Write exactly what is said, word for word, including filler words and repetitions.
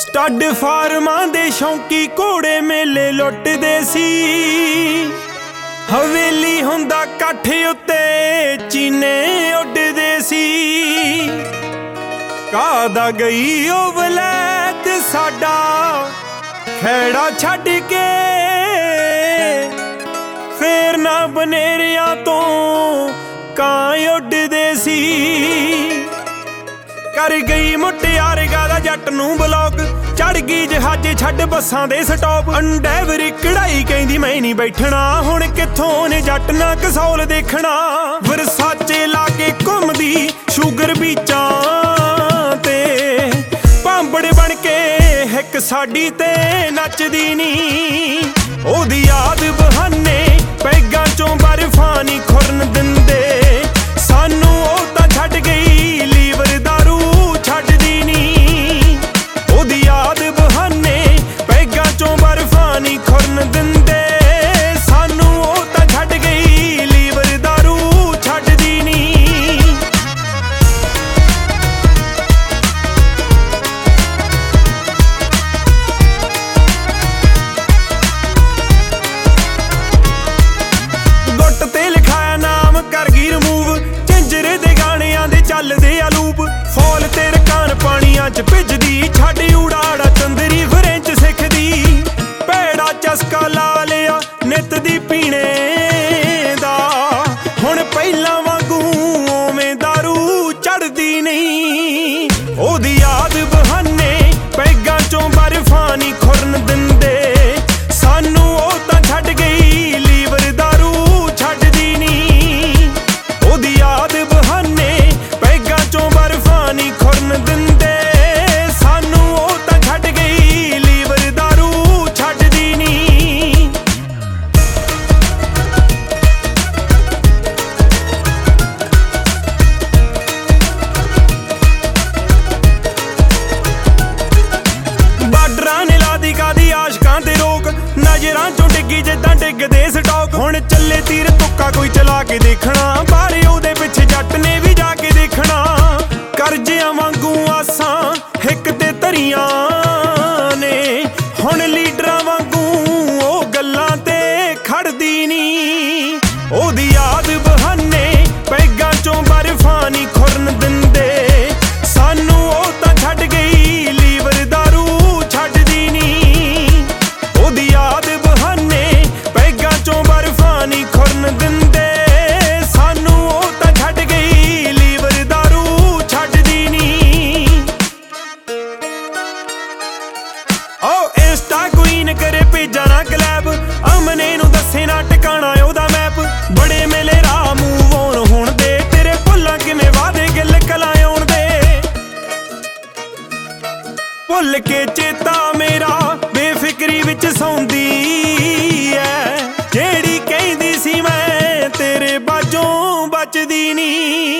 Stud ਫਾਰਮਾਂ ਦੇ ਸ਼ੌਂਕੀ ਘੋੜੇ ਮੇਲੇ ਲੁੱਟਦੇ ਸੀ। ਹਵੇਲੀ ਹੁੰਦਾ ਇਕੱਠ ਉੱਤੇ ਚੀਨੇ ਉੱਡਦੇ ਸੀ। ਕਾਦਾ ਗਈ ਉਹ ਵਲੈਤ ਸਾਡਾ ਖੈੜਾ ਛੱਡ ਕੇ, ਫੇਰ ਨਾ ਬਨੇਰਿਆਂ ਤੋਂ ਕਾਂ ਉੱਡਦੇ ਸੀ। ਕਰ ਗਈ ਮੁਟਿਆਰ ਗਾਦਾ ਜੱਟ ਨੂੰ ਬਲੌਕ, ਚੜ ਗਈ ਜਹਾਜ਼ ਛੱਡ ਬੱਸਾਂ ਦੇ ਸਟਾਪ। ਅੰਡੈਵਰੀ ਕਢਾਈ ਕਹਿੰਦੀ ਮੈਂ ਨਹੀਂ ਬੈਠਣਾ, ਹੁਣ ਕਿੱਥੋਂ ਨੇ ਜੱਟ ਨਾ ਕਸੌਲ ਦੇਖਣਾ। ਵਰਸਾਚੇ ਲਾ ਕੇ ਘੁੰਮਦੀ ਸ਼ੂਗਰ ਬੀਚਾਂ ਤੇ, ਭਾਂਬੜ ਬਣ ਕੇ ਹਿੱਕ ਸਾਡੀ ਤੇ ਨੱਚਦੀ ਨੀ। ਉਹਦੀ ਯਾਦ ਬਹਾਨੇ ਪੈਗਾਂ ਚੋਂ ਬਰਫਾਂ ਨੀ ਖੁਰਨ ਦਿੰਦੇ ਸਾਨੂੰ। ਉਹ ਤਾਂ ਛੱਡ ਗਈ ਲੀਵਰ ਦਾਰੂ ਛੱਡਦੀ ਨੀ। ਉਹਦੀ ਯਾਦ ਬਹਾਨੇ ਪੈਗਾਂ ਚੋਂ ਬਰਫਾਂ ਨੀ ਖੁਰਨ ਦਿੰਦੇ ਸਾਨੂੰ। ਉਹ ਤਾਂ ਛੱਡ ਗਈ ਲੀਵਰ ਦਾਰੂ ਛੱਡਦੀ ਨੀ। ਗੁੱਟ ਤੇ ਲਿਖਾਇਆ ਨਾਮ ਕਰ ਗਈ ਰਿਮੂਵ, ਝਿੰਜਰੇ ਦੇ ਗਾਣਿਆਂ ਦੇ ਚੱਲਦੇ ਆ ਲੂਪ। ਫੌਲ ਤੇ ਰਕਾਨ ਪਾਣੀਆਂ ਚ ਭਿੱਜਦੀ, ਛੱਡ ਉਡਾੜਾ ਚੰਦਰੀ ਫਰੈਂਚ ਸਿੱਖਦੀ। ਭੈੜਾ ਚਸਕਾ ਲਾ ਲਿਆ ਨਿੱਤ ਦੀ ਪੀਣੇ ਦਾ, ਹੁਣ ਪਹਿਲਾਂ ਵਾਂਗੂ ਉਵੇਂ ਦਾਰੂ ਚੜਦੀ ਨਹੀਂ। ਉਹਦੀ ਯਾਦ ਬਹਾਨੇ ਪੈਗਾਂ ਚੋਂ ਬਰਫਾਂ ਨੀ ਖੁਰਨ ਦਿੰਦੇ ਸਾਨੂੰ। ਉਹ ਤਾਂ ਛੱਡ ਗਈ ਲੀਵਰ ਦਾਰੂ ਛੱਡਦੀ ਨੀ। ਉਹਦੀ ਯਾਦ ਬਹਾਨੇ ਪੈਗਾਂ ਚੋਂ ਬਰਫਾਂ ਨੀ ਖੁਰਨ ਦਿੰਦੇ ਸਾਨੂੰ। ਉਹ ਤਾਂ ਛੱਡ ਗਈ ਲੀਵਰ ਦਾਰੂ ਛੱਡਦੀ ਨੀ। ਬਾਰਡਰਾਂ ਨੇ ਲਾਦੀ ਕਾਦੀ ਆਸ਼ਕਾਂ ਤੇ ਰੋਕ, ਨਜ਼ਰਾਂ ਚੋਂ ਡਿੱਗੀ ਜਿੱਦਾਂ ਡਿੱਗਦੇ ਸਟਾਕ। ਹੁਣ ਚੱਲੇ ਤੀਰ ਤੁੱਕਾ ਕੋਈ ਚਲਾ ਕੇ ਦੇਖਣਾ, ਬਾਰੇ ਉਹਦੇ ਪਿੱਛੇ ਜੱਟ ਨੇ ਵੀ ਜਾ ਕੇ ਦੇਖਣਾ। ਕਰਜ਼ਿਆਂ ਵਾਂਗੂ ਆਸਾਂ ਹਿੱਕ ਤੇ ਧਰੀਆਂ ਨੇ, ਹੁਣ ਲੀਡਰਾਂ ਵਾਂਗੂ ਉਹ ਗੱਲਾਂ ਤੇ ਖੜਦੀ ਨੀ। ਉਹਦੀ ਯਾਦ ਬਹਾਨੇ ਪੈਗਾਂ ਚੋਂ ਬਰਫਾਂ ਨੀ ਖੁਰਨ ਦਿੰਦੇ ਸਾਨੂੰ। ਉਹ ਤਾਂ ਛੱਡ ਗਈ ਲੀਵਰ ਦਾਰੂ ਛੱਡਦੀ ਨੀ। ਉਹਦੀ ਯਾਦ ਬਹਾਨੇ ਪੈਗਾਂ ਚੋਂ ਬਰਫਾਂ ਨੀ ਖੁਰਨ ਦਿੰਦੇ ਸਾਨੂੰ। ਉਹ ਤਾਂ ਛੱਡ ਗਈ ਲੀਵਰ ਦਾਰੂ ਛੱਡਦੀ ਨੀ। ਓ ਇੰਸਟਾ ਕੁਈਨ ਕਰੇ ਭੇਜਾਂ ਨਾ ਕਲੈਬ, ਅਮਨੇ ਨੂੰ ਦੱਸੇ ਨਾ ਟਿਕਾਣਾ ਉਹਦਾ ਮੈਪ। ਬੜੇ ਮੇਲੇ ਰਾਹ ਮੂਵ ਔਨ ਹੋਣ ਦੇ, ਤੇਰੇ ਭੁੱਲਾਂ ਕਿਵੇਂ ਵਾਦੇ ਗਿੱਲ ਕਲਾਂ ਆਉਣ ਦੇ। ਭੁੱਲ ਕੇ ਚੇਤਾ ਮੇਰਾ ਬੇਫਿਕਰੀ ਵਿੱਚ ਸੌਂਦੀ ਐ, ਜਿਹੜੀ ਕਹਿੰਦੀ ਸੀ ਮੈਂ ਤੇਰੇ ਬਾਝੋਂ ਬਚਦੀ ਨੀ।